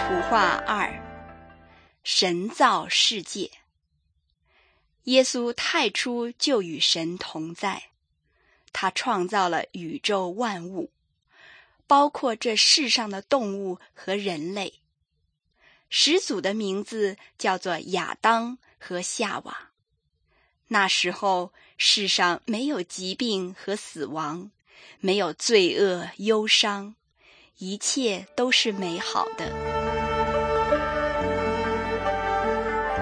图画2，神造世界。耶稣太初就与神同在，他创造了宇宙万物，包括这世上的动物和人类。始祖的名字叫做亚当和夏娃。那时候世上没有疾病和死亡，没有罪恶忧伤，一切都是美好的。